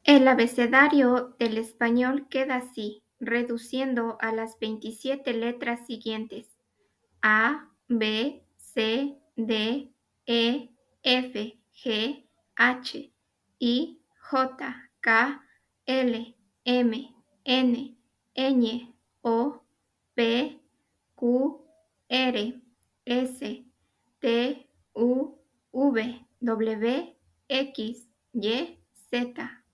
El abecedario del español queda así, reduciendo a las 27 letras siguientes: A, B, C, D, E, F, G, H, I, J, K, L, M, N, Ñ, O, P, Q, R, S, T, U, V, W, X, Y, Z.